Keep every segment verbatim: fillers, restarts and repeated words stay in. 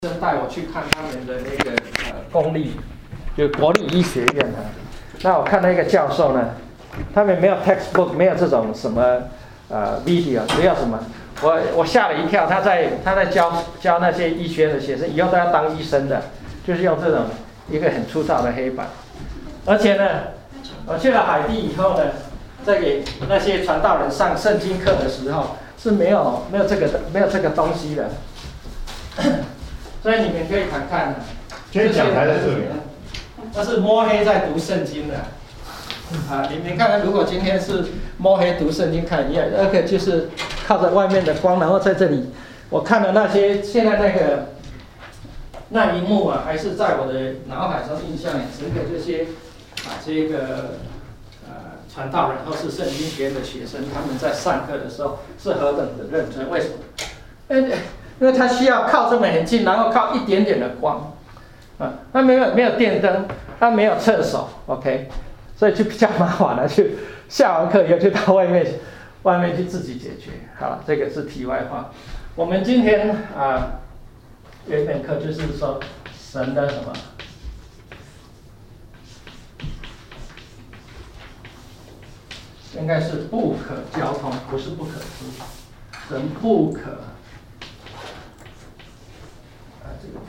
生带我去看他们的那个呃公立，就国立医学院啊。那我看那个教授呢，他们没有 textbook， 没有这种什么呃 video， 只要什么，我我吓了一跳，他在他在教教那些医学的学生，以后都要当医生的，就是用这种一个很粗糙的黑板。而且呢，我去了海地以后呢，在给那些传道人上圣经课的时候是没有没有这个没有这个东西的。所以你们可以看看， 今天讲台在这里， 那是摸黑在读圣经的，啊，你们看看，如果今天是摸黑读圣经看一样，那个就是靠着外面的光，然后在这里，我看的那些现在那个那一幕啊，还是在我的脑海中印象很深刻。这些啊，这个呃传道人或是圣经学院的学生，他们在上课的时候是何等的认真，为什么？哎。因为它需要靠这么很近，然后靠一点点的光，啊，它没有没有电灯，它没有厕所 ，OK， 所以就比较麻烦了。去下完课以后就到外面，外面去自己解决。好了，这个是题外话。我们今天啊有一门课就是说神的什么？应该是不可交通，不是不可知。神不可。这个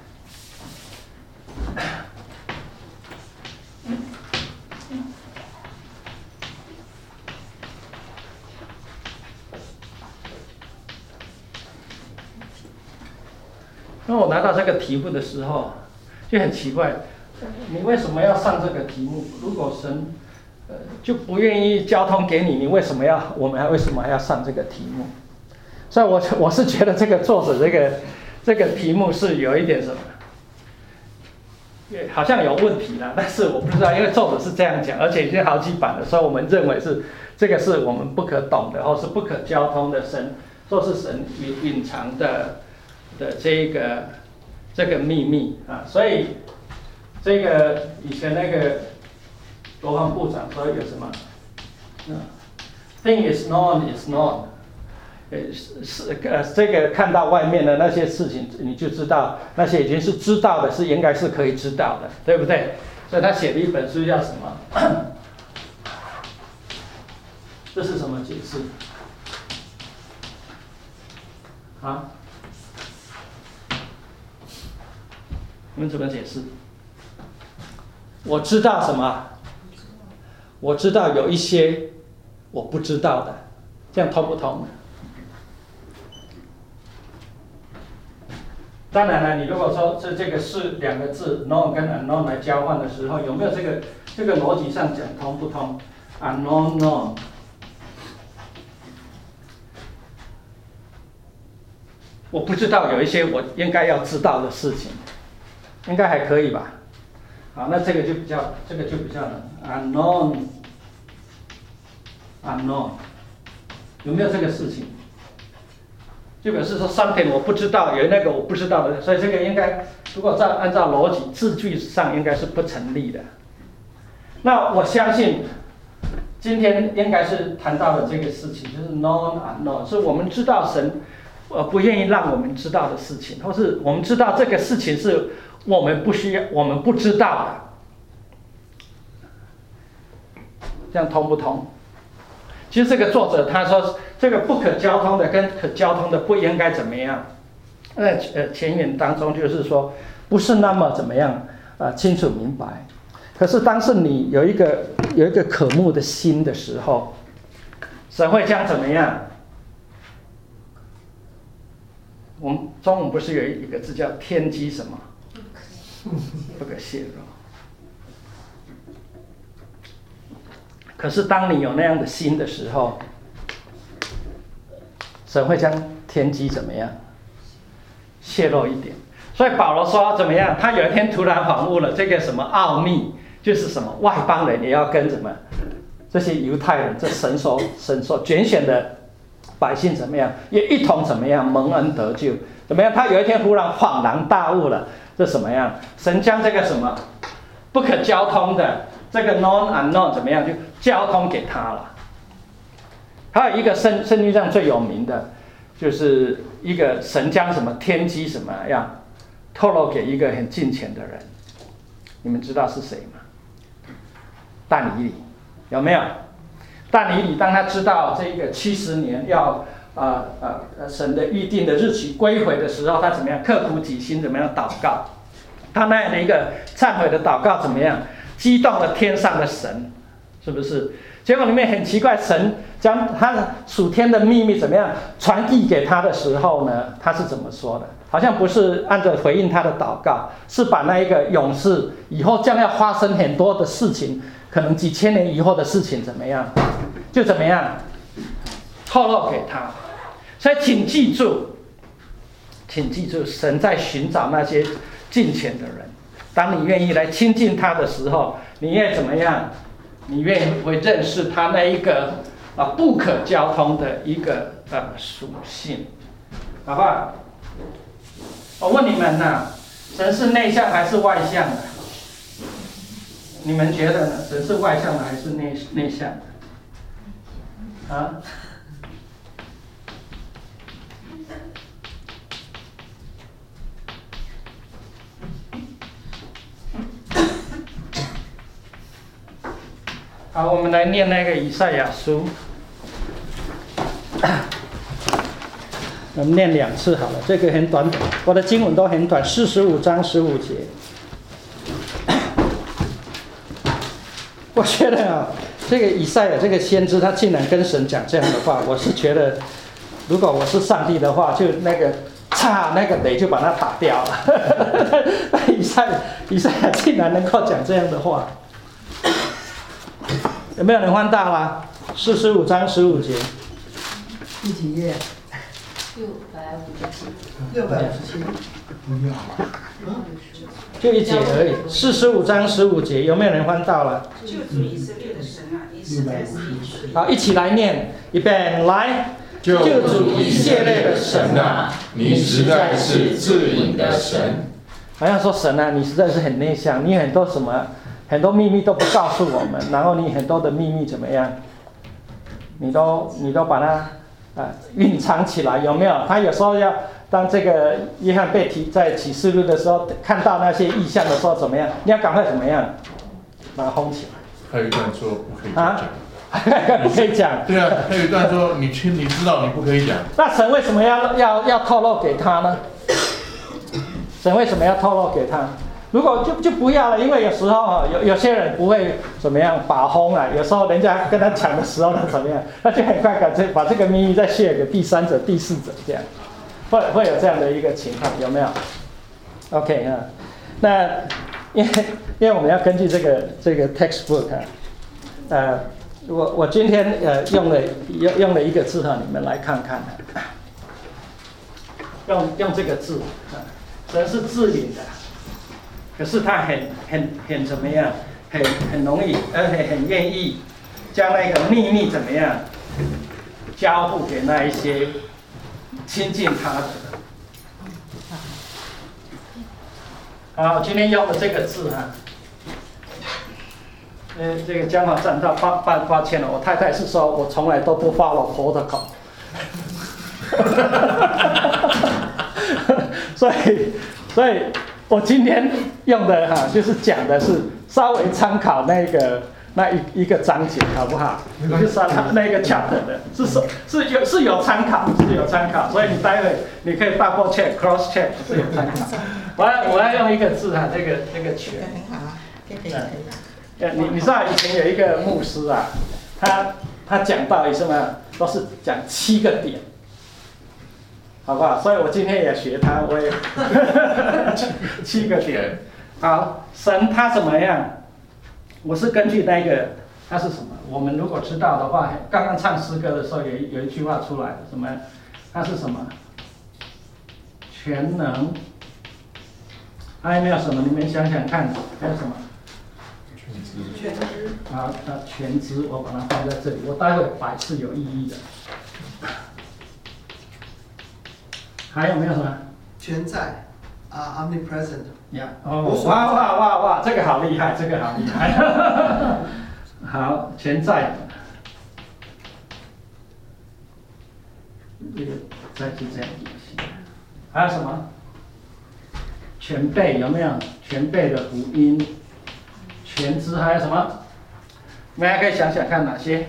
那我拿到这个题目的时候，就很奇怪，你为什么要上这个题目？如果神呃就不愿意交通给你，你为什么要我们还为什么还要上这个题目？所以我我是觉得这个作者这个。这个题目是有一点什么，好像有问题啦，但是我不知道，因为作者是这样讲，而且已经好几版了，所以我们认为是这个是我们不可懂的，或是不可交通的神，说是神隐隐藏的的这个这个秘密啊，所以这个以前那个国防部长说有什么，嗯 ，thing is known is known。呃，是呃，这个看到外面的那些事情，你就知道那些已经是知道的，是应该是可以知道的，对不对？所以他写了一本书叫什么？这是什么解释？啊？你们怎么解释？我知道什么？我知道有一些我不知道的，这样通不通？当然了，你如果说这这个是两个字 known 跟 unknown 来交换的时候，有没有这个这个逻辑上讲通不通 ？unknown known， 我不知道有一些我应该要知道的事情，应该还可以吧？好，那这个就比较这个就比较难 unknown unknown， 有没有这个事情？就表示说 something 我不知道，有那个我不知道的，所以这个应该如果照按照逻辑字句上应该是不成立的。那我相信今天应该是谈到的这个事情，就是 known unknown， 是我们知道神呃不愿意让我们知道的事情，或是我们知道这个事情是我们不需要、我们不知道的，这样通不通？其实这个作者他说，这个不可交通的跟可交通的不应该怎么样？在呃前言当中就是说，不是那么怎么样啊、呃、清楚明白。可是当是你有一个有一个渴慕的心的时候，神会将怎么样？我们中文不是有一个字叫天机什么？不可泄露。可是当你有那样的心的时候，神会将天机怎么样泄露一点？所以保罗说怎么样？他有一天突然恍悟了这个什么奥秘，就是什么外邦人也要跟什么这些犹太人，这神所神所拣选的百姓怎么样，也一同怎么样蒙恩得救？怎么样？他有一天忽然恍然大悟了，这什么样？神将这个什么不可交通的这个 known unknown 怎么样，就交通给他了。还有一个圣圣经上最有名的，就是一个神将什么天机什么样透露给一个很近前的人，你们知道是谁吗？但以理，有没有？但以理当他知道这个七十年要呃呃神的预定的日期归回的时候，他怎么样刻苦己心，怎么样祷告？他那样的一个忏悔的祷告怎么样？激动了天上的神，是不是？结果里面很奇怪，神将他属天的秘密怎么样传递给他的时候呢？他是怎么说的？好像不是按照回应他的祷告，是把那一个勇士以后将要发生很多的事情，可能几千年以后的事情怎么样，就怎么样透露给他。所以请记住，请记住，神在寻找那些敬虔的人。当你愿意来亲近他的时候，你愿怎么样？你愿意会认识他那一个啊不可交通的一个呃属性，好不好？我问你们呐、啊，神是内向还是外向的？你们觉得呢？神是外向的还是内内向的？啊？好，我们来念那个以赛亚书，我们念两次好了，这个很短，我的经文都很短，四十五章十五节。我觉得啊，这个以赛亚这个先知，他竟然跟神讲这样的话，我是觉得，如果我是上帝的话，就那个嚓，那个雷就把他打掉了。以赛以赛亚竟然能够讲这样的话。有没有人翻到啦？四十五章十五节。 第几页？ 六百五十七。 六百五十七。 就一节而已。四十五章十五节，有没有人翻到了？ 救主以色列的神啊，你实在是一时。 好，一起来念，预备来。 救主以色列的神啊，你实在是至隐的神。 好像说神啊，你实在是很内向，你很多什么？很多秘密都不告诉我们，然后你很多的秘密怎么样？你都你都把它啊隐藏起来，有没有？他有时候要当这个约翰被提在启示录的时候，看到那些异象的时候怎么样？你要赶快怎么样？把它轰起来。 还有一段说不可以讲。 啊，不可以讲。 对啊，还有一段说你亲你知道你不可以讲。 那神为什么要要要透露给他呢？神为什么要透露给他？如果就就不要了，因为有时候啊，有有些人不会怎么样把轰啊，有时候人家跟他讲的时候，他怎么样，他就很快赶脆把这个秘密再share给第三者、第四者，这样会会有这样的一个情况，有没有 ？OK 啊，那因为因为我们要根据这个这个 textbook 啊，呃，我我今天呃用了用用了一个字哈，你们来看看啊，用用这个字啊，神是自隐的。可是他很很很怎么样，很很容易，而且很愿意将那个秘密怎么样交付给那一些亲近他的。好，今天用的这个字哈，呃，这个江华站到抱抱抱歉了，我太太是说我从来都不 follow protocol， 所以所以。我今天用的哈、啊，就是讲的是稍微参考那个那一一个章节，好不好？就是他那个 chapter 的，是是是有是有参考，是有参考，所以你待会你可以 double check、cross check 是有参考。我要我要用一个字哈、啊，这个这个全。 很好啊，可以可以可以。 呃，你你知道以前有一个牧师啊，他他讲道理什么都是讲七个点。好不好？所以我今天也学他，我也七个点。好，神他怎么样？我是根据那个他是什么？我们如果知道的话，刚刚唱诗歌的时候有一有一句话出来了，什么？他是什么？全能。还有没有什么？你们想想看，还有什么？ 全知。 全知。 好，那全知我把它放在这里，我待会摆是有意义的。还有没有什么？ 全在啊、uh, ，omnipresent。 呀，哦，哇哇哇哇，这个好厉害，这个好厉害。好，全在。这个再是这样。还有什么？ 全备有没有？全备的辅音，全知还有什么？你们还可以想想看哪些？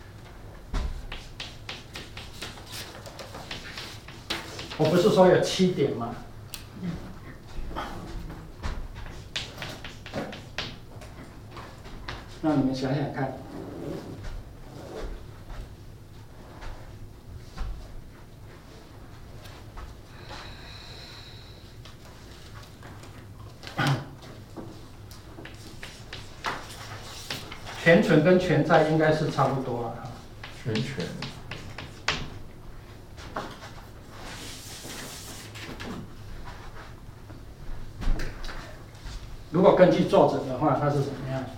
我不是说有七点吗？那你们想想看。全存跟全在应该是差不多了。 全权。 如果根据作者的话，他是怎么样？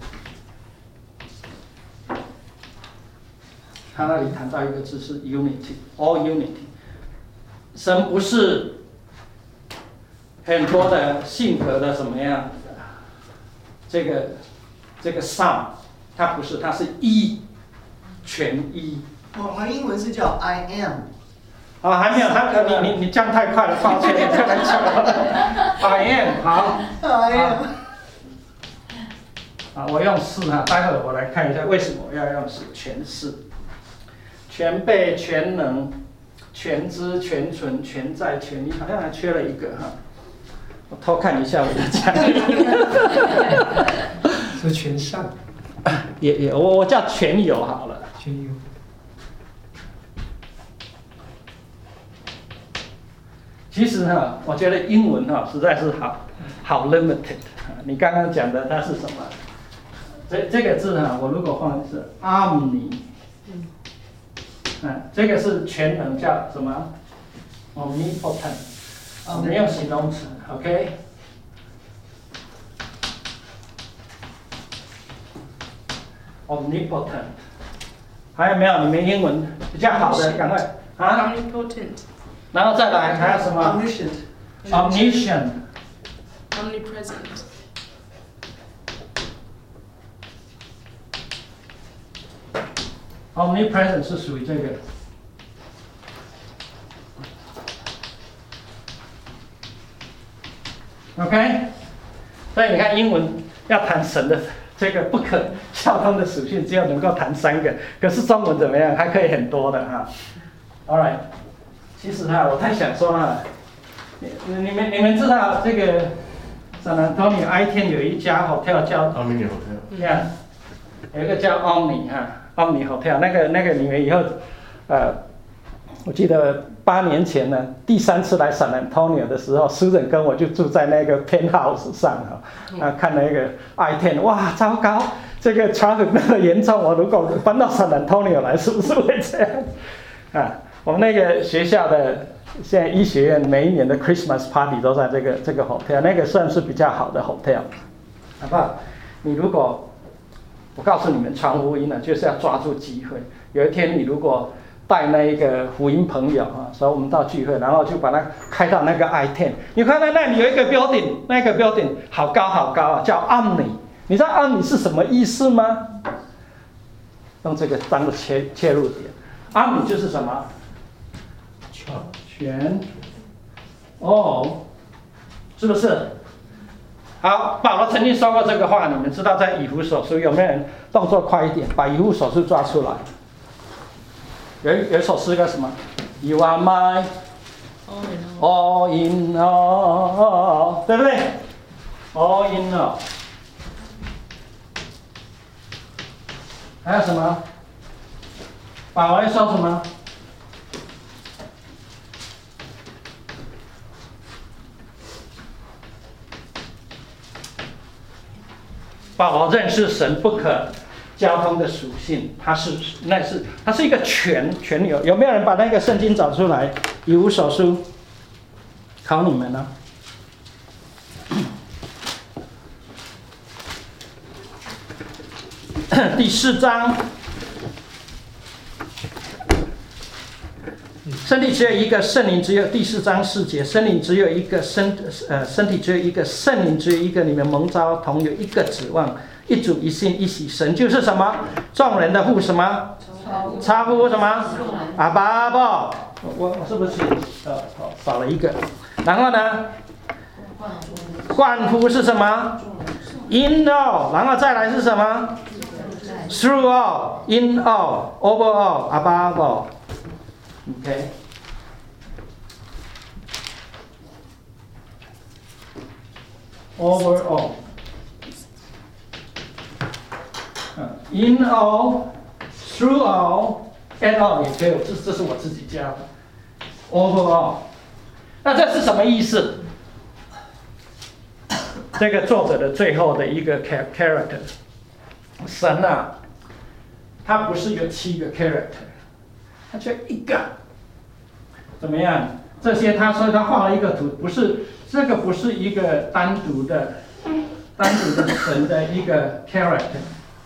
他那里谈到一个字是 unity，all unity。神不是很多的性格的怎么样？这个这个 sum， 它不是，它是一，全一。 我我英文是叫 I am。 啊，还没有，他你你你降太快了，抱歉，太难讲了。I am， 好。 I am。 啊，我用是哈，待会儿我来看一下为什么要用是，全是，全备、全能、全知、全存、全在、全一，好像还缺了一个哈。我偷看一下我的讲义。 是全善， 也也，我我叫全有好了。 全有。 其实哈，我觉得英文哈实在是好好 limited。你刚刚讲的它是什么？这这个字哈，我如果放的是 omni， 嗯，这个是全能，叫什么 ？omnipotent。我们用形容词 ，OK。omnipotent， 还有没有？你们英文比较好的，赶快啊 ！omnipotent， 然后再来还有什么 ？omniscient，omniscient， omnipresent， omnipresent 是属于这个。OK， 所以你看英文要谈神的这个不可效通的属性，只有能够谈三个，可是中文怎么样？还可以很多的哈。All right， 其实哈，我太想说了，你你们你们知道这个 San Antonio I 天有一家 hotel 叫 Omni Hotel， 对啊，有一个叫 Omni 哈 ，Omni Hotel， 那个那个你们以后呃。我记得八年前呢，第三次来 San Antonio 的时候，诗人跟我就住在那个 penthouse 上哈，啊，看那个 I 天，哇，糟糕，这个 traffic 那么严重，我如果搬到 San Antonio 来，是不是会这样？啊，我们那个学校的现在医学院每一年的 Christmas party 都在这个这个 hotel， 那个算是比较好的 hotel， 好不好？你如果我告诉你们传福音呢，就是要抓住机会。有一天你如果带那一个福音朋友啊，所以我们到聚会，然后就把它开到那个 I 十， 你看到那里有一个 building， 那个 building 好高好高啊，叫 Omni。你知道 Omni 是什么意思吗？用这个当个切切入点 ，Omni 就是什么？全，哦，是不是？好，保罗曾经说过这个话，你们知道在以弗所书有没有人动作快一点，把以弗所书抓出来？有有一首诗叫什么 ？You are my all in all， 对不对 ？All in all。还有什么？保罗说什么？保罗认识神不可交通的属性，它是那是它是一个全全有。有没有人把那个圣经找出来？以弗所书，考你们呢、啊？第四章，身体只有一个，圣灵只有第四章四节，圣灵只有一个，身呃身体只有一个，圣灵只有一个，你们蒙召同有一个指望。一主一信一喜，神就是什么？众人的父什么？超乎什么？阿爸爸，我我是不是呃少了一个？然后呢， 冠夫是什么 ？In all， 然后再来是什么 ？Through all, in all, over all, above all。OK。Over all。In all, through all, and all 也可以，这这是我自己加的。Over all， 那这是什么意思？这个作者的最后的一个 character， 神啊，他不是有七个 character， 他就一个，怎么样？这些他说他画了一个图，不是这个不是一个单独的、单独的神的一个 character。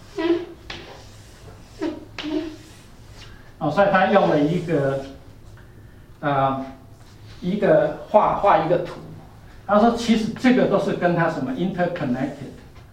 哦，所以他用了一个，呃，一个画画一个图。他说，其实这个都是跟他什么 interconnected，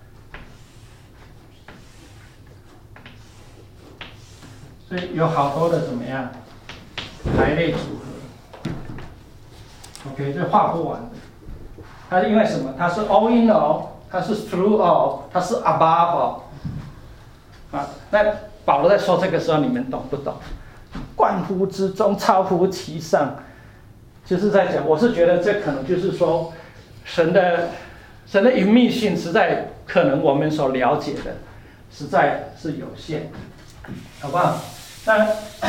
所以有好多的怎么样排列组合。OK， 这画不完的。它是因为什么？它是 all in all， 它是 through all， 它是 above all。啊，那保罗在说这个时候，你们懂不懂？冠乎之中，超乎其上，就是在讲，我是觉得这可能就是说，神的神的隐秘性实在可能我们所了解的实在是有限，好不好？那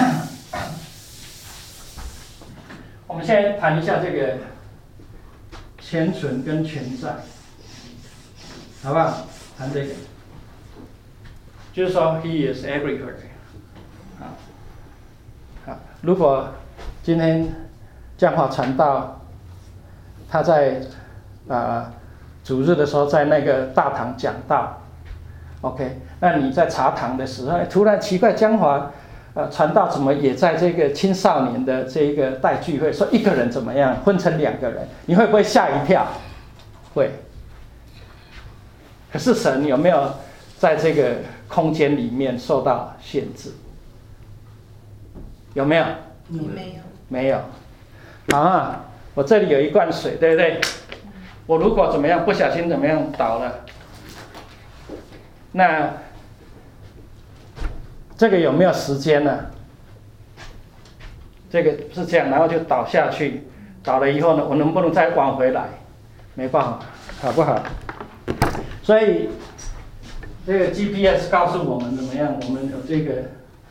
我们现在谈一下这个全存跟全在，好不好？谈这个。就是说 ，He is everywhere。好，好，如果今天江华传道，他在呃主日的时候在那个大堂讲道 ，OK， 那你在茶堂的时候，突然奇怪江华呃传道怎么也在这个青少年的这个带聚会，说一个人怎么样分成两个人，你会不会吓一跳？会。可是神有没有在这个空间里面受到限制？有没有？ 你没有。 没有。啊，我这里有一罐水，对不对？我如果怎么样不小心怎么样倒了，那这个有没有时间呢？这个是这样，然后就倒下去，倒了以后呢，我能不能再挽回来？没办法，好不好？所以这个 G P S 告诉我们怎么样？我们有这个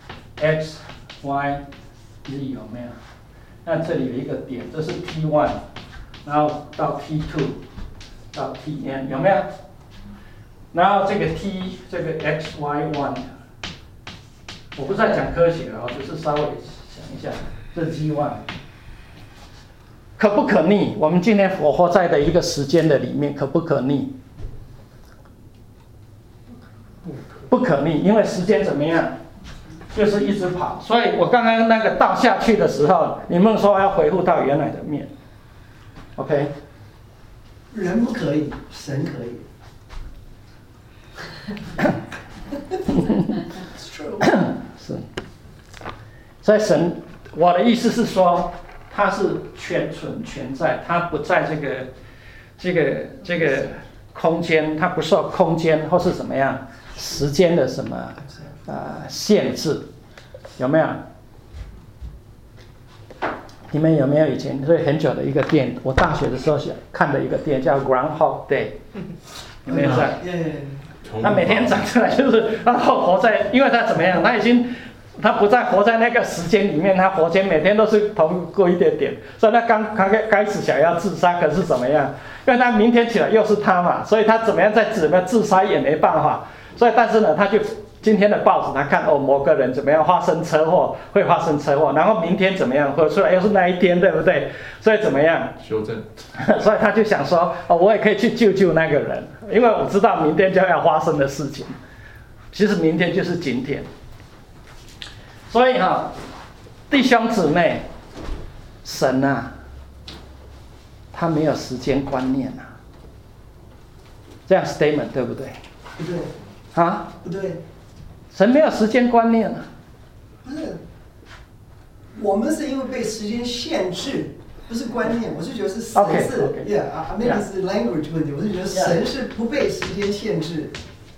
x、y、z 有没有？那这里有一个点，这是 T 一， 然后到 T 二， 到 T n 有没有？然后这个 T 这个 x y 一， 我不是在讲科学啊，只是稍微想一下，这 G 一可不可逆？我们今天活活在的一个时间的里面，可不可逆？不可逆，因为时间怎么样？就是一直跑。所以我刚刚那个倒下去的时候，你们说要恢复到原来的面 ，OK？ 人不可以，神可以。 是。所以神，我的意思是说，它是全存全在，它不在这个这个这个空间，它不受空间或是怎么样时间的什么啊、呃、限制，有没有？你们有没有以前所以很久的一个电影？我大学的时候看的一个电影叫《Groundhog Day》，有没有在？他每天长出来就是他活在，因为他怎么样？他已经他不再活在那个时间里面，他活间每天都是同过一点点，所以他刚刚开始想要自杀，可是怎么样？因为他明天起来又是他嘛，所以他怎么样再怎么自杀也没办法，所以但是呢，他就今天的报纸他看哦某个人怎么样发生车祸，会发生车祸，然后明天怎么样，或者出来又是那一天，对不对？所以怎么样？ 修正。 所以他就想说哦，我也可以去救救那个人，因为我知道明天就要发生的事情，其实明天就是今天。所以哈、哦，弟兄姊妹，神啊，他没有时间观念啊，这样 statement 对不对？ 不对。 啊？ 不对。 神没有时间观念啊。 不是，我们是因为被时间限制， 不是观念，我是觉得是神是 Okay, okay. ，yeah， maybe 是 language 问题，我是觉得神是不被时间限制。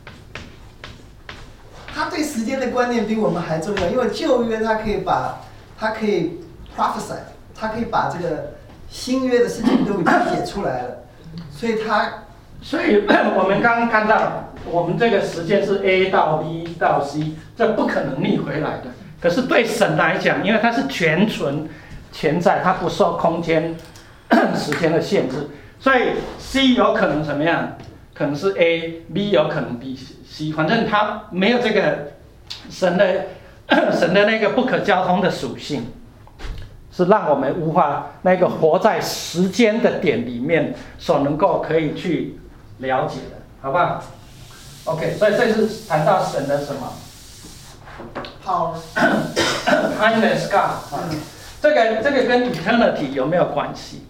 他对时间的观念比我们还重要，因为旧约他可以把，他可以 prophesy， 他可以把这个新约的事情都已经写出来了，所以他， 所以我们刚刚看到，我们这个时间是 A 到 B 到 C， 这不可能逆回来的。可是对神来讲，因为它是全存全在，它不受空间时间的限制，所以 C 有可能怎么样？可能是 A，B 有可能 B、C， 反正它没有这个神的神的那个不可交通的属性，是让我们无法那个活在时间的点里面所能够可以去了解的，好不好 ？OK， 所以这是谈到神的什么 power ？Timeless God 啊，这个这个跟 eternity 有没有关系？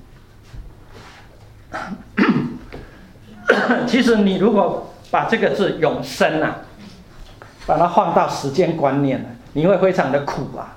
其实你如果把这个字永生啊，把它放到时间观念了，你会非常的苦啊。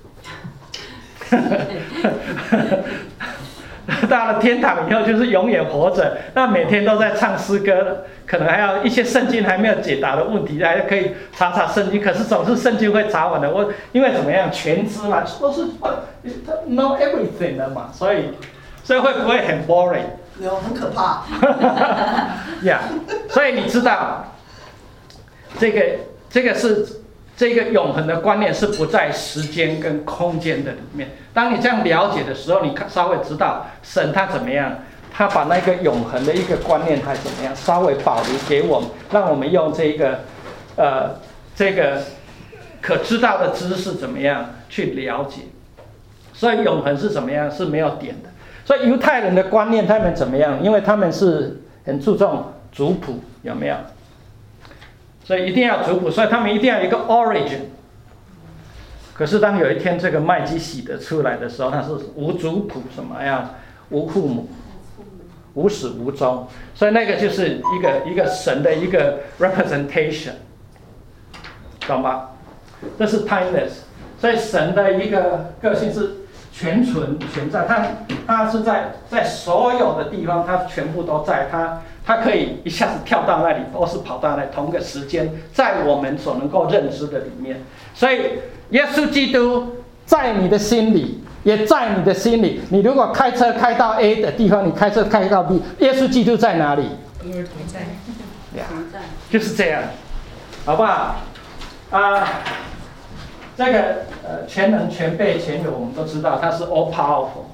到了天堂以后就是永远活着，那每天都在唱诗歌，可能还要一些圣经还没有解答的问题，还可以查查圣经，可是总是圣经会查完的。我因为怎么样，全知嘛，都是 know everything 的嘛，所以所以会不会很 boring？ 有很可怕。 呀， yeah, 所以你知道，这个这个是这个永恒的观念是不在时间跟空间的里面。当你这样了解的时候，你稍微知道神他怎么样，他把那个永恒的一个观念还怎么样，稍微保留给我们，让我们用这个呃这个可知道的知识怎么样去了解。所以永恒是怎么样，是没有点的。所以犹太人的观念他们怎么样？因为他们是很注重族谱，有没有？所以一定要族谱，所以他们一定要有一个 origin。可是当有一天这个麦基洗德出来的时候，他是无族谱，什么样？无父母，无始无终。所以那个就是一个一个神的一个 representation， 懂吗？这是 timeless。所以神的一个个性是全存全在，他他是在在所有的地方，他全部都在，他他可以一下子跳到那里，或是跑到那里，同个时间，在我们所能够认知的里面。所以耶稣基督在你的心里，也在你的心里。你如果开车开到 A 的地方，你开车开到 B， 耶稣基督在哪里？ 也同在， 同在，就是这样，好不好？啊。这个呃全能全备全有，我们都知道他是 all powerful，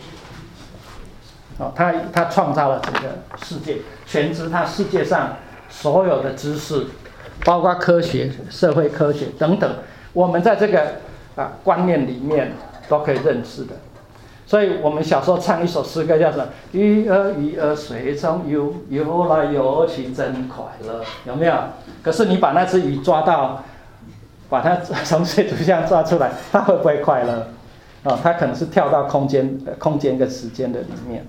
哦，他他创造了这个世界，全知他世界上所有的知识，包括科学、社会科学等等，我们在这个啊观念里面都可以认识的。所以我们小时候唱一首诗歌叫什么？鱼儿鱼儿水中游，游来游去真快乐，有没有？可是你把那只鱼抓到。把它从水族箱抓出来，它会不会快乐？哦，它可能是跳到空间、空间跟时间的里面。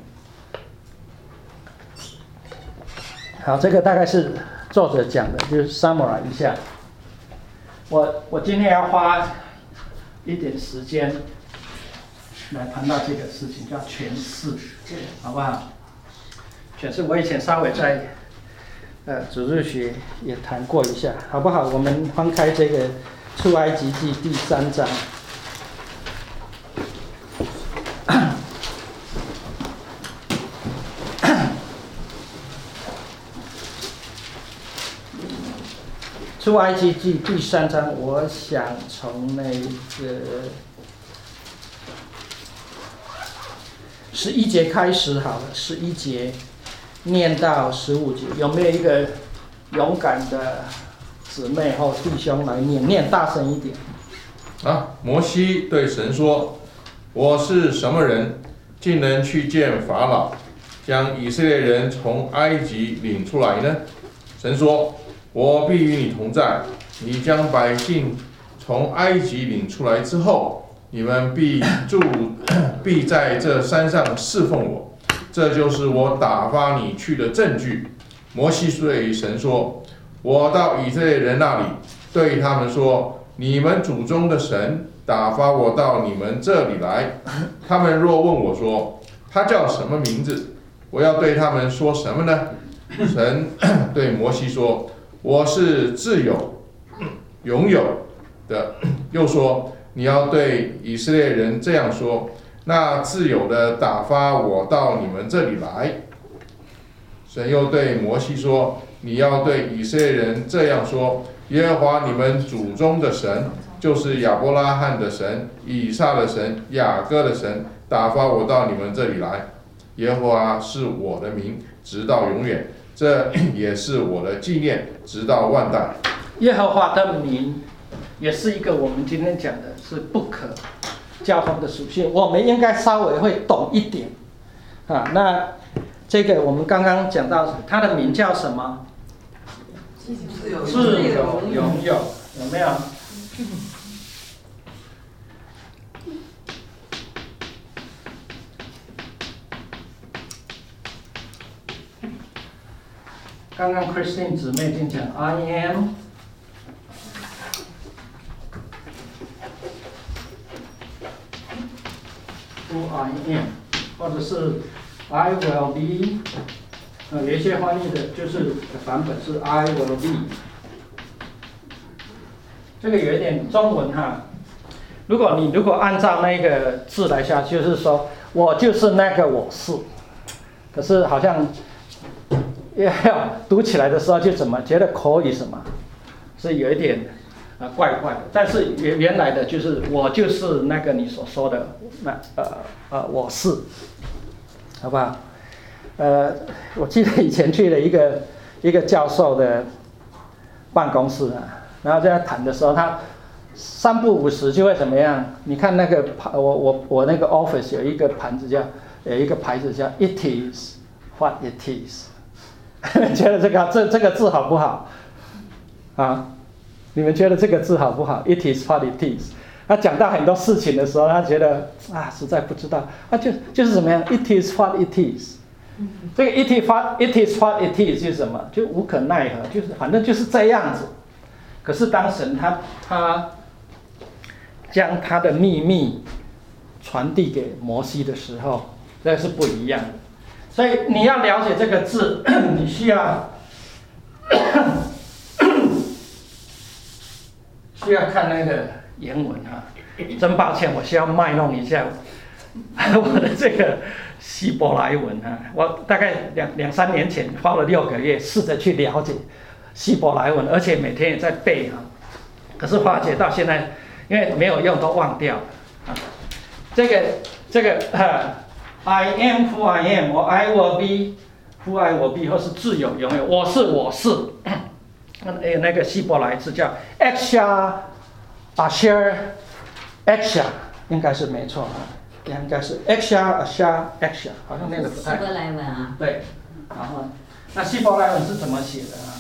好，这个大概是作者讲的，就是 summarize 一下。我我今天要花一点时间来谈到这个事情，叫诠释，好不好？诠释，我以前稍微在。呃，主日学也谈过一下，好不好？我们翻开这个出埃及记第三章。出埃及记第三章，我想从那个十一节开始好了，十一节。念到十五节，有没有一个勇敢的姊妹或弟兄来念？念大声一点。 啊，摩西对神说：“我是什么人，竟能去见法老，将以色列人从埃及领出来呢？”神说：“我必与你同在。你将百姓从埃及领出来之后，你们必住，必在这山上侍奉我。这就是我打发你去的证据。”摩西对神说：“我到以色列人那里，对他们说，你们祖宗的神打发我到你们这里来。他们若问我说， 他叫什么名字？我要对他们说什么呢？神对摩西说：我是自有、拥有的。又说：你要对以色列人这样说：那自由的打发我到你们这里来。神又对摩西说：你要对以色列人这样说：耶和华你们祖宗的神，就是亚伯拉罕的神、以撒的神、雅各的神，打发我到你们这里来。耶和华是我的名，直到永远，这也是我的纪念，直到万代。 耶和华的名也是一个我们今天讲的是不可交通的属性，我们应该稍微会懂一点啊。那这个我们刚刚讲到，它的名叫什么？ 自由自由拥有，有没有？刚刚 Christine 姊妹已经讲 I am。who I am， 或者是 I will be， 呃，有一些翻译的就是版本是 I will be。这个有一点中文哈，如果你如果按照那个字来下，就是说我就是那个我是，可是好像要读起来的时候就怎么觉得口语什么，是有一点。啊，怪怪的，但是原原来的就是我就是那个你所说的那呃呃我是，好不好？呃，我记得以前去了一个一个教授的办公室啊，然后在谈的时候，他三不五时就会怎么样？你看那个牌，我我我那个 office 有一个盘子叫有一个牌子叫 It is what it is， 觉得这个这这个字好不好？啊？你们觉得这个字好不好 ？It is what it is。他讲到很多事情的时候，他觉得啊，实在不知道，他就就是怎么样 ？It is what it is。这个 it is what it is what it is 就是什么？就无可奈何，就是反正就是这样子。可是当神他他将他的秘密传递给摩西的时候，这是不一样的。所以你要了解这个字，你需要。需要看那个原文啊，真抱歉，我需要卖弄一下我的这个希伯来文啊。我大概两两三年前花了六个月试着去了解希伯来文，而且每天也在背啊。可是发觉到现在，因为没有用都忘掉啊。这个这个呃 ，I am who I am， 或 I will be who I will be， 或是自由拥有，我是我是。那那个希伯来字叫 Exha Asher Exha， 应该是没错啊，应该是 Exha Asher Exha， 好像念的不太。 希伯来文啊。 对，然后那希伯来文是怎么写的啊？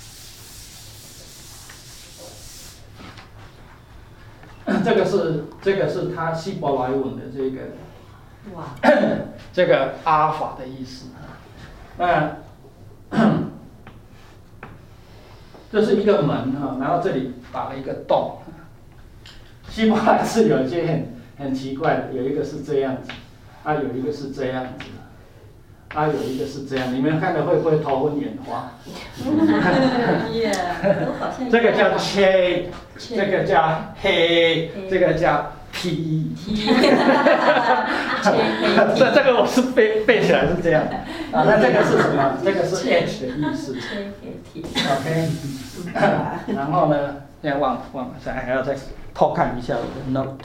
这个是这个是他希伯来文的这个， 哇， 这个阿法的意思啊，那。这是一个门哈，然后这里打了一个洞。希伯来字有一些很很奇怪的，有一个是这样子，啊有一个是这样子，啊有一个是这样，你们看的会不会头昏眼花？这个叫切，这个叫黑，这个叫 P。这这个我是背背起来是这样啊，那这个是什么？这个是 H 的意思。OK， 然后呢，现在忘忘了，还要再偷看一下我的 note。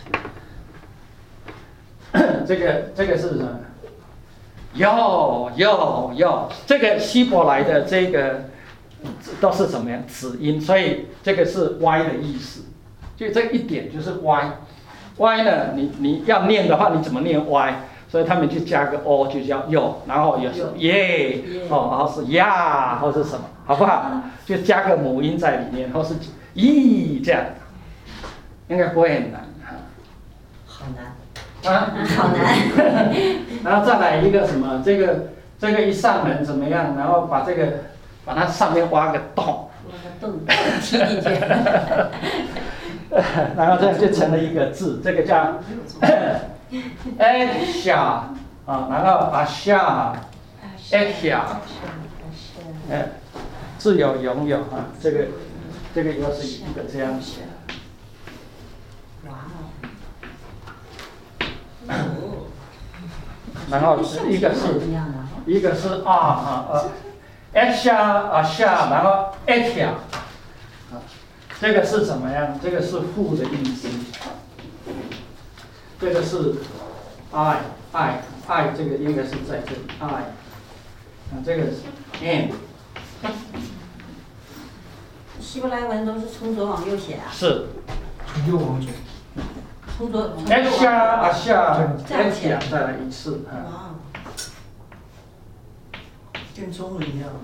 这个这个是什么？有有有，这个希伯来的这个都是怎么样子音？所以这个是 Y 的意思，就这一点就是 Y。Y 呢，你你要念的话，你怎么念 Y？ 所以他们就加个 O， 就叫 yo， 然后有时候耶，哦，然后是呀，或是什么，好不好？就加个母音在里面，或是咦这样，应该不会很难哈。 好难。 啊， 好难。 然后再来一个什么？这个这个一上门怎么样？然后把这个把它上面挖个洞。 挖个洞，踢进去。 然后这样就成了一个字，这个叫 Exha 啊，然后阿夏、艾夏，哎，自有拥有啊，这个这个又是一个这样写。 哇哦！ 然后一个是一个是啊啊呃，艾夏阿夏，然后艾夏，啊，这个是怎么样？这个是负的意思。这个是 I I I 这个应该是在这里 I， 啊这个是 M。 希伯来文都是从左往右写啊？ 是。 从右往左。 从左。 哎下啊下， 这样写。 再来一次啊。 哇。 跟中文一样。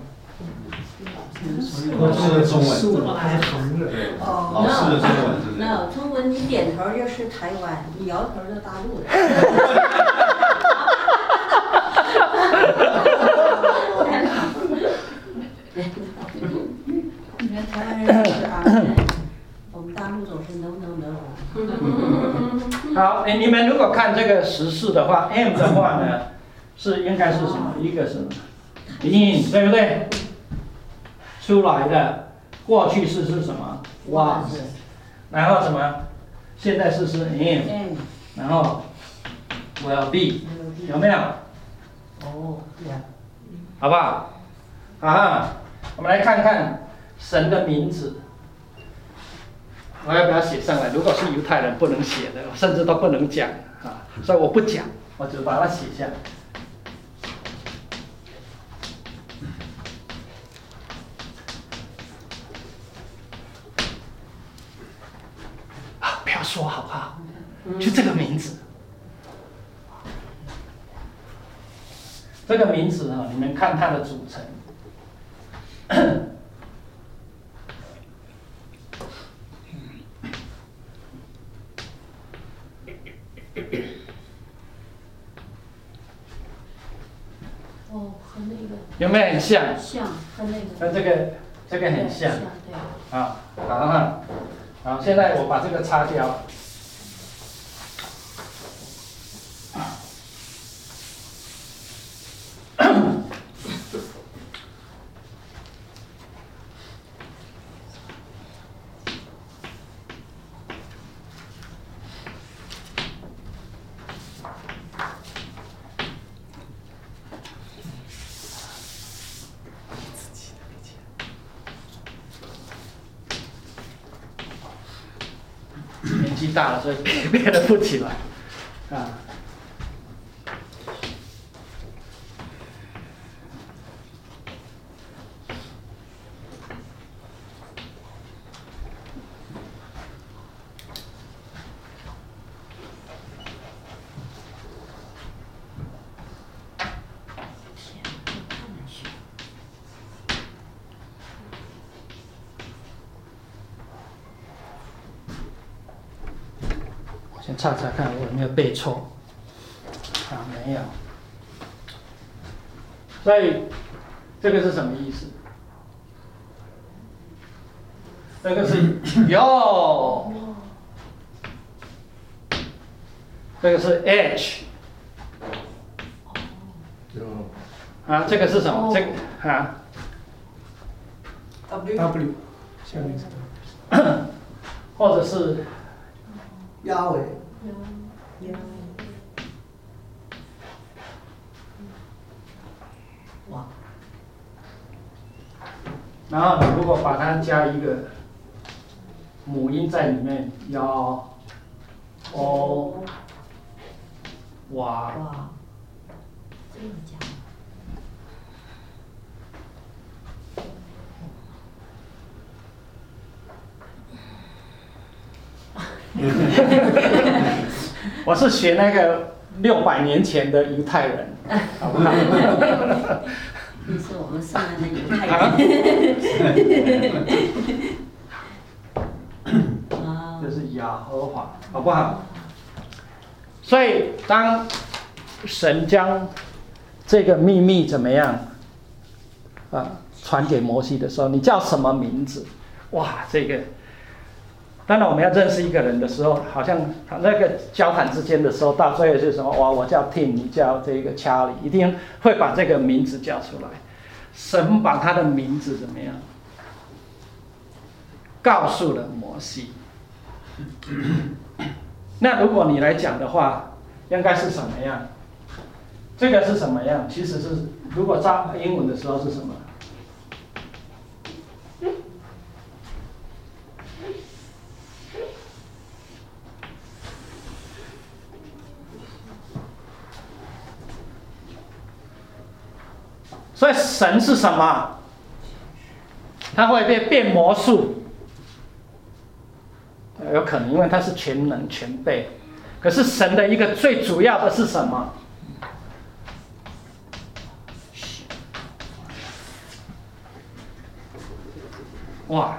老师的中文， 对， 老师的中文是这样。 那中文你点头就是台湾，你摇头就大陆的。你看台湾人是啊，我们大陆总是 no no no。 好，哎，你们如果看这个时事的话 ，M 的话呢，是应该是什么？一个是 in， 对不对？出来的过去式是什么 ？was， 然后什么？现在式是 am， 然后 will be， 有没有？ 哦，对啊。 好不好？啊，我们来看看神的名字，我要不要写上来？如果是犹太人不能写的，甚至都不能讲啊，所以我不讲，我只把它写下来。不要说好不好？就这个名字，这个名字啊，你们看它的组成。 哦，和那个。 有没有很像？ 像，和那个。 跟这个这个很像。 对。 啊，好哈。好，现在我把这个擦掉。年纪大了，所以别的不起来啊。先查查看我有没有背错，啊，没有。所以这个是什么意思？这个是哟，这个是 H， 啊，这个是什么？这个啊 W W， 下面是或者是压尾。 哇。 然后你如果把它加一个母音在里面，幺、哦、哇。 哇。这个讲。 我是学那个六百年前的犹太人，好不好？ 你是我们圣人的犹太人。 这是亚和华，好不好？所以当神将这个秘密怎么样啊传给摩西的时候，你叫什么名字？哇，这个。 当然我们要认识一个人的时候，好像那个交谈之间的时候，到最后就是什么，哇，我叫 Tim， 你叫这个 Charlie， 一定会把这个名字叫出来。神把他的名字怎么样？告诉了摩西。那如果你来讲的话，应该是什么样？这个是什么样？其实是，如果照英文的时候是什么？所以神是什么？他会变变魔术，有可能，因为他是全能全备。可是神的一个最主要的是什么？哇！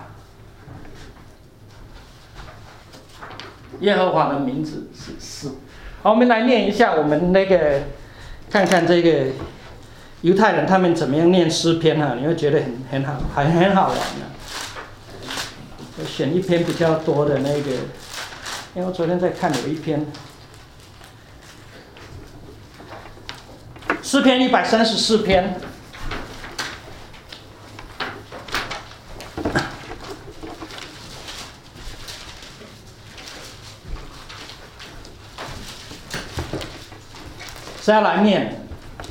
耶和华的名字是是。好，我们来念一下我们那个，看看这个犹太人他们怎么样念诗篇哈、啊，你会觉得很很好，很很好玩的、啊。我选一篇比较多的那个，因为我昨天在看有一篇诗篇一百三十四篇。现在来念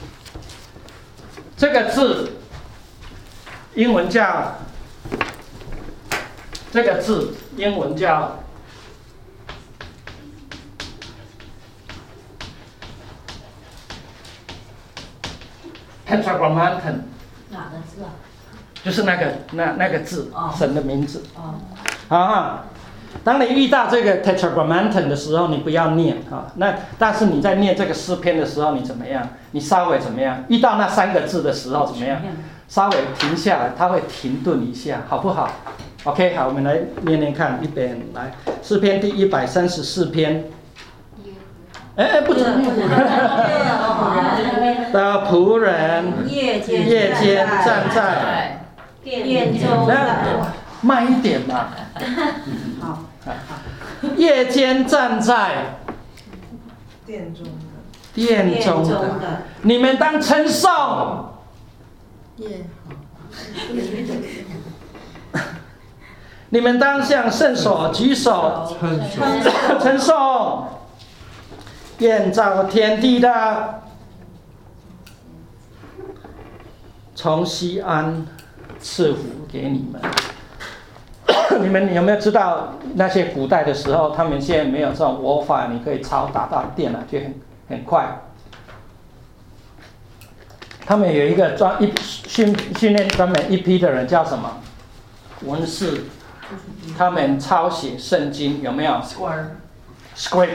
这个字，英文叫这个字，英文叫 Tetragrammaton。 哪个字啊？ 就是那个那那个字， 哦、 神的名字。 哦。 啊。当你遇到这个 Tetragrammaton 的时候，你不要念啊。那但是你在念这个诗篇的时候，你怎么样？你稍微怎么样？遇到那三个字的时候怎么样？稍微停下来，它会停顿一下，好不好 ？OK， 好，我们来念念看，一边来诗篇第一百三十四篇。哎哎，不止。的仆人夜间站在殿中的。 慢一点嘛。 好。 夜间站在殿中的， 殿中的，你们当称颂。你们当向圣所举手称颂，建造天地的，从西安赐福给你们。你们有没有知道那些古代的时候，他们现在没有这种work法，你可以抄打到电脑就很很快。他们有一个专一训训练专门一批的人叫什么？文士，他们抄写圣经有没有 ？Script。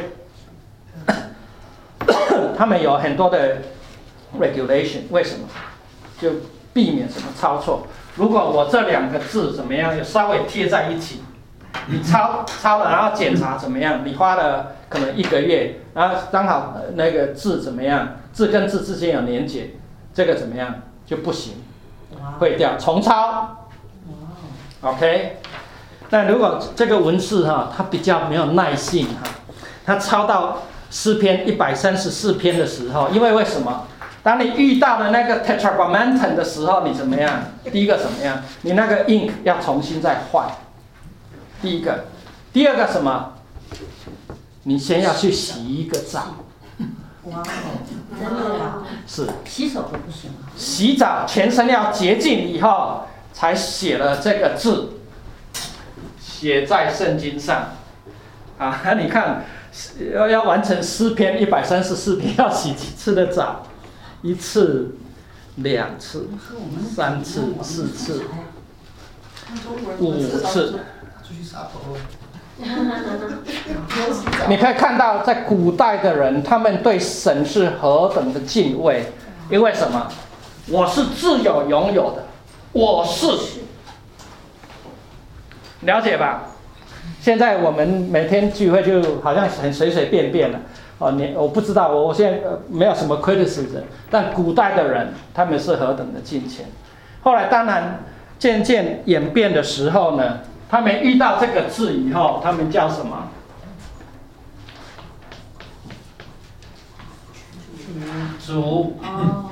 他们有很多的 regulation， 为什么？就避免什么抄错。如果我这两个字怎么样，有稍微贴在一起，你抄抄了，然后检查怎么样？你花了可能一个月，然后刚好那个字怎么样？字跟字之间有连结，这个怎么样就不行，会掉，重抄。OK， 那如果这个文士哈，他比较没有耐性哈，他抄到诗篇一百三十四篇的时候，因为为什么？当你遇到了那个 Tetragrammaton 的时候，你怎么样？第一个怎么样？你那个 ink 要重新再换。第一个，第二个什么？你先要去洗一个澡。 哇，真的呀？ 是。 洗手都不行啊。 洗澡，全身要洁净以后，才写了这个字，写在圣经上。啊，你看，要要完成诗篇一百三十四篇，要洗几次的澡？一次、两次、三次、四次、五次。你可以看到，在古代的人，他们对神是何等的敬畏，因为什么？我是自有拥有的，我是，了解吧？现在我们每天聚会就好像很随随便便了。哦，你我不知道，我我现在没有什么 criticism， 但古代的人他们是何等的敬虔。后来当然渐渐演变的时候呢， 他们遇到这个字以后，他们叫什么？主。 哦。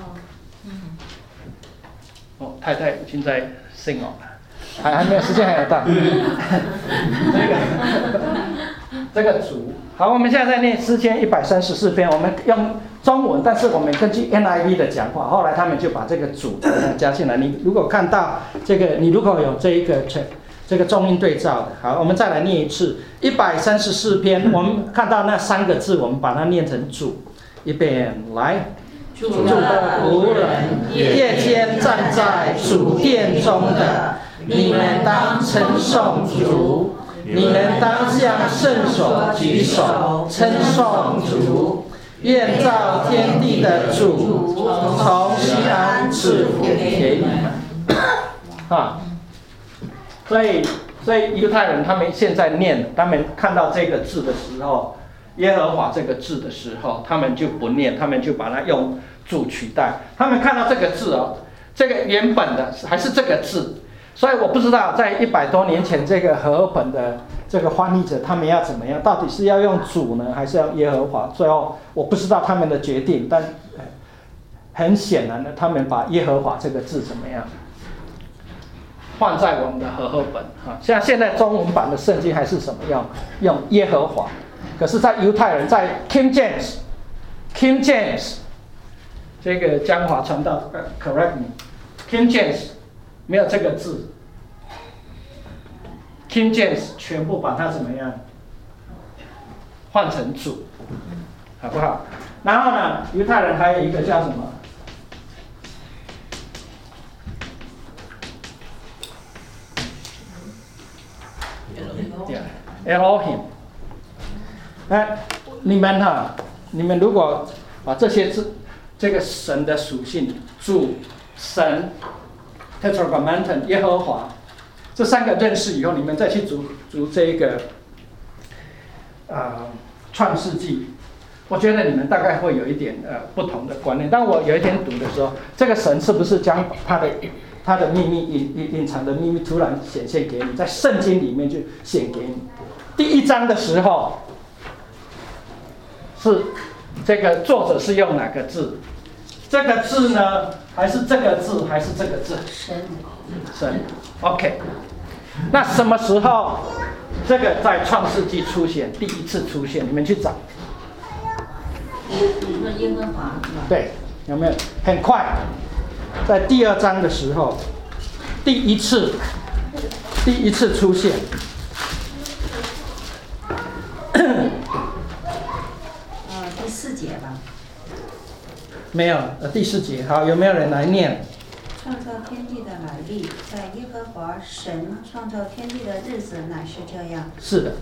哦，太太已经在 sing 了，还还没有时间还有到。这个这个主，好，我们现在在念诗篇一百三十四篇，我们用中文，但是我们根据 N I V 的讲法，后来他们就把这个主加进来。你如果看到这个，你如果有这一个这个中英对照的，好，我们再来念一次一百三十四篇，我们看到那三个字，我们把它念成主，一遍来。主的仆人，夜间站在主殿中的，你们当称颂主，你们当向圣所举手，称颂主。愿造天地的主从西安赐福给你们。啊，所以，所以犹太人他们现在念，他们看到这个字的时候，耶和华这个字的时候，他们就不念，他们就把它用主取代。他们看到这个字哦，这个原本的还是这个字，所以我不知道在一百多年前这个和合本的这个翻译者他们要怎么样，到底是要用主呢，还是要耶和华？最后我不知道他们的决定，但很显然的，他们把耶和华这个字怎么样放在我们的和合本啊。像现在中文版的圣经还是什么用用耶和华，可是，在犹太人在 King James，King James 这个江华传道、呃、correct me，King James 没有这个字 ，King James 全部把它怎么样换成主，好不好？然后呢，犹太人还有一个叫什么？Elohim。哎，你们哈、啊，你们如果把这些字，这个神的属性，主、神、Tetragrammaton、耶和华，这三个认识以后，你们再去读读这一个啊创世纪，我觉得你们大概会有一点呃不同的观念。当我有一天读的时候，这个神是不是将他的他的秘密隐隐隐藏的秘密突然显现给你，在圣经里面就显给你。第一章的时候。是这个作者是用哪个字？这个字呢，还是这个字，还是这个字？ 神。 神。OK。那什么时候这个在创世纪出现？第一次出现，你们去找。 你说耶和华是吧？ 对，有没有？很快，在第二章的时候，第一次，第一次出现。 第四节吧， 没有，呃，第四节，好，有没有人来念？ 创造天地的来历，在耶和华神创造天地的日子乃是这样。 是的。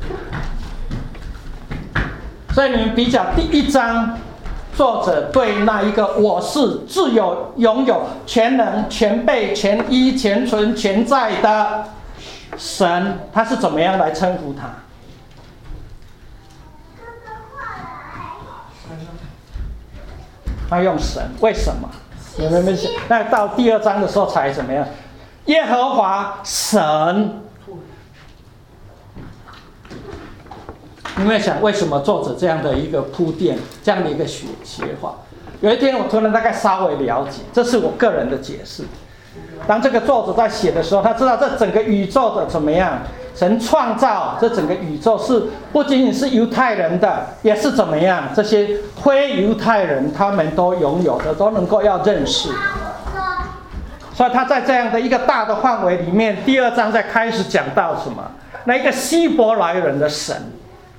所以你们比较第一章，作者对那一个我是自有、拥有、全能、全备、全一、全存、全在的神，他是怎么样来称呼他？他用神，为什么？你们没想？那到第二章的时候才怎么样？耶和华神。你们想，为什么作者这样的一个铺垫，这样的一个写写法？有一天我突然大概稍微了解，这是我个人的解释。当这个作者在写的时候，他知道这整个宇宙的怎么样？神创造这整个宇宙是不仅仅是犹太人的，也是怎么样？这些非犹太人他们都拥有的，都能够要认识。所以他在这样的一个大的范围里面，第二章在开始讲到什么？那一个希伯来人的神，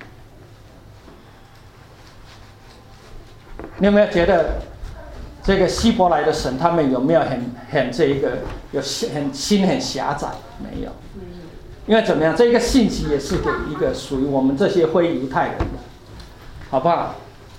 你有没有觉得这个希伯来的神，他们有没有很很这一个有很心很狭窄？没有。因为怎么样，这个信息也是给一个属于我们这些非犹太人的，好不好？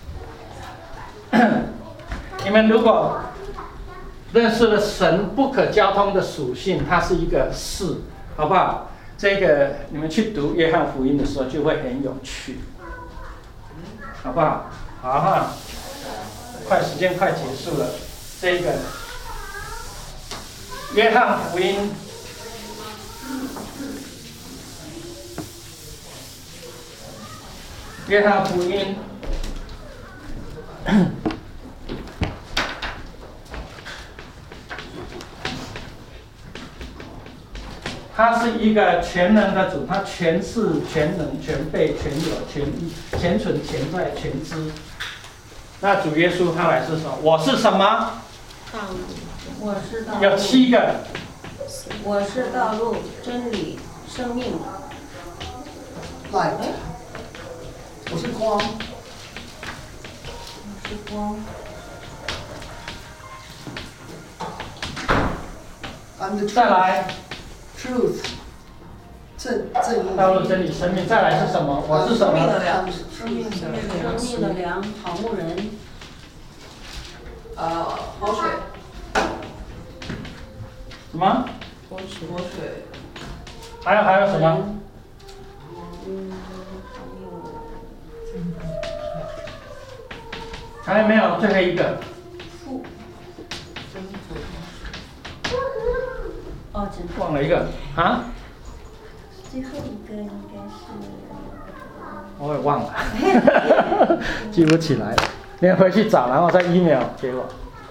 你们如果认识了神不可交通的属性，它是一个是，好不好？这个你们去读约翰福音的时候就会很有趣，好不好？好哈，快时间快结束了，这个约翰福音。 约翰福音他是一个全能的主，他全是全能、全备、全有、全意、全存、全在、全知。那主耶稣他来是什么？我是什么？ 我是道路。 有七个。 我是道路、真理、生命。 Light， 我是光。 我是光。 I'm the truth. 再来。 Truth， 正正义。 道路、真理、生命。再来是什么？我是什么？ 生命的粮， 生命的粮，生命的粮，好牧人。 呃，活水。 什么？ 活水。活水。 还有还有什么？ 嗯， 还有没有最后一个？ 父。哦，真忘了一个啊？ 最后一个应该是。 我也忘了，记不起来了。你回去找，然后再 email 给我。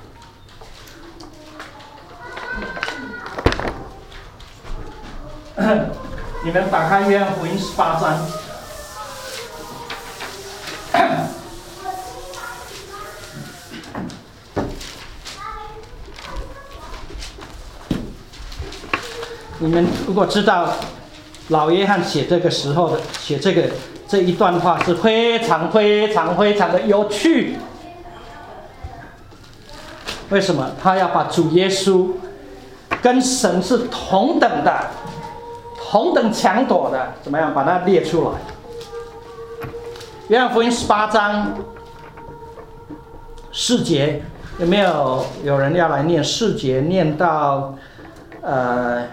你们打开约翰福音十八章。你们如果知道老约翰写这个时候的写这个这一段话是非常非常非常的有趣。为什么？他要把主耶稣跟神是同等的、同等强夺的，怎么样把它列出来？约翰福音十八章四节，有没有有人要来念四节？念到呃。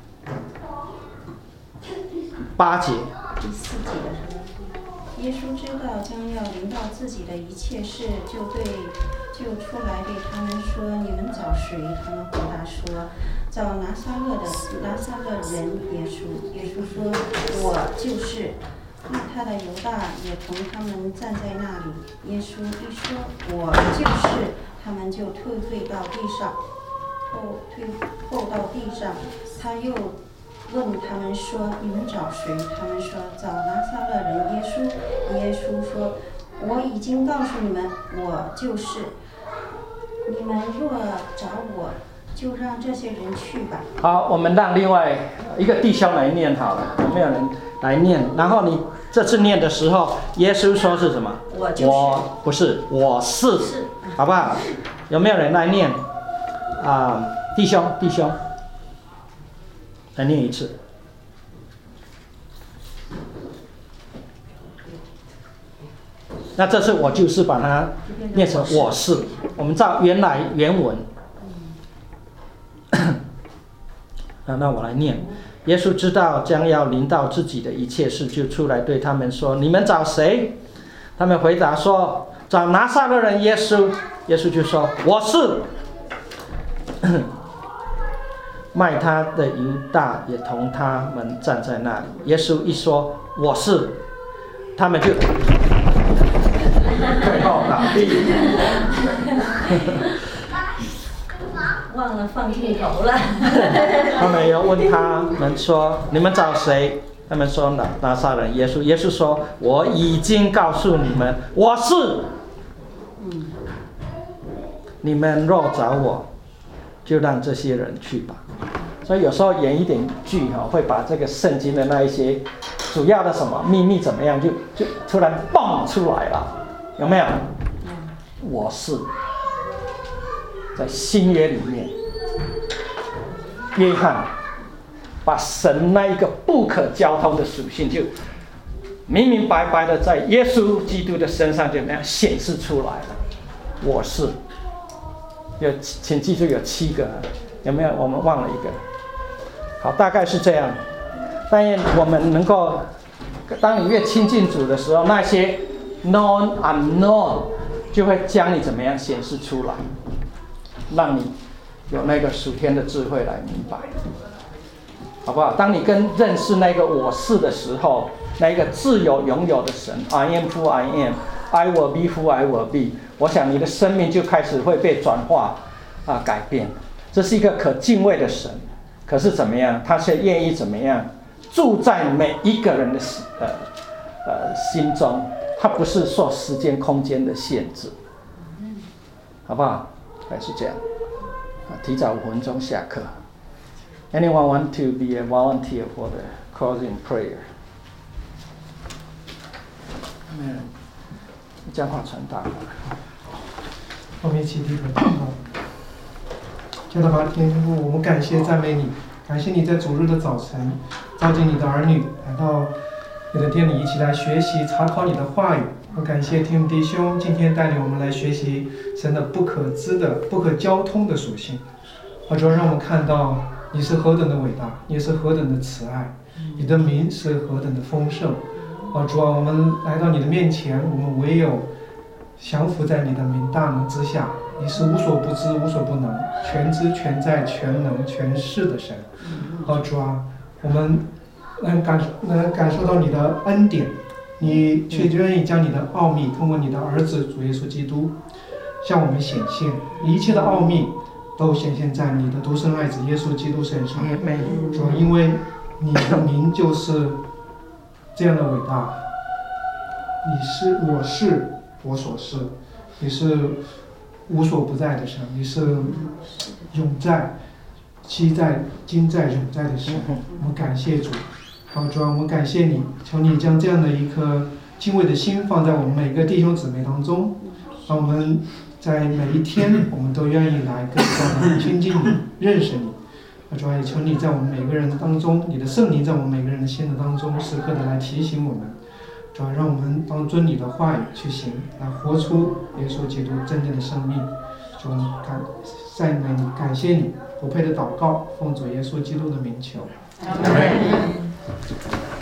八节。 第四节的时候，耶稣知道将要临到自己的一切事，就对，就出来对他们说：“你们找谁？”他们回答说：“找拿撒勒的拿撒勒人耶稣。”耶稣说：“我就是。”那他的犹大也同他们站在那里。耶稣一说“我就是”，他们就退退到地上，后退后到地上。他又问他们说：“你们找谁？”他们说：“找拿撒勒人耶稣。”耶稣说：“我已经告诉你们，我就是。你们若找我，就让这些人去吧。”好，我们让另外一个弟兄来念好了，有没有人来念？然后你这次念的时候，耶稣说是什么？ 我就是。 我不是，我是， 是好不好？有没有人来念？啊，弟兄，弟兄。再念一次。那这次我就是把它念成我是，我们照原来原文。啊，那我来念。耶稣知道将要临到自己的一切事，就出来对他们说：“你们找谁？”他们回答说：“找拿撒勒人耶稣。”耶稣就说：“我是。”卖他的犹大也同他们站在那里。耶稣一说“我是”，他们就退后倒地。 忘了放镜头了。 他们又问他们说：“你们找谁？”他们说：“拿拿撒勒人耶稣。”耶稣说：“我已经告诉你们，我是。你们若找我，就让这些人去吧。”所以有时候演一点剧哈，会把这个圣经的那一些主要的什么秘密怎么样，就就突然蹦出来了，有没有？我是在新约里面，约翰把神那一个不可交通的属性，就明明白白的在耶稣基督的身上就那样显示出来了。我是，有请记住有七个，有没有？我们忘了一个。好，大概是这样。但愿我们能够，当你越亲近主的时候，那些 known unknown 就会将你怎么样显示出来，让你有那个属天的智慧来明白，好不好？当你跟认识那个我是的时候， 那一个自由拥有的神 ，I am who I am，I will be who I will be。我想你的生命就开始会被转化啊改变。这是一个可敬畏的神，可是怎么样？他却愿意怎么样住在每一个人的呃呃心中？他不是受时间空间的限制，好不好？还是这样。提早五分钟下课。Anyone want to be a volunteer for the closing prayer? 没人，将话传达。 我们一起低头祷告。天父吧，天父，我们感谢赞美你，感谢你在主日的早晨召集你的儿女来到你的店里，一起来学习查考你的话语。我感谢天父弟兄今天带领我们来学习神的不可知的、不可交通的属性。啊，主要让我们看到你是何等的伟大，你是何等的慈爱，你的名是何等的丰盛。啊，主啊，我们来到你的面前，我们唯有降服在你的名大能之下。你是无所不知、无所不能、全知全在、全能全是的神。啊，主啊，我们能感能感受到你的恩典，你却愿意将你的奥秘通过你的儿子主耶稣基督向我们显现，一切的奥秘都显现在你的独生爱子耶稣基督身上。主啊，因为你的名就是这样的伟大，你是我是我所是，你是无所不在的神，你是永在、期在、今在、永在的神。我们感谢主，好主啊，我们感谢你，求你将这样的一颗敬畏的心放在我们每个弟兄姊妹当中，让我们在每一天，我们都愿意来更加的亲近你、认识你。主啊，也求你在我们每个人当中，你的圣灵在我们每个人的心的当中，时刻的来提醒我们。主啊，让我们当遵你的话语去行，来活出耶稣基督真正的生命。主啊，感赞美你，感谢你，不配的祷告，奉主耶稣基督的名求。 阿门。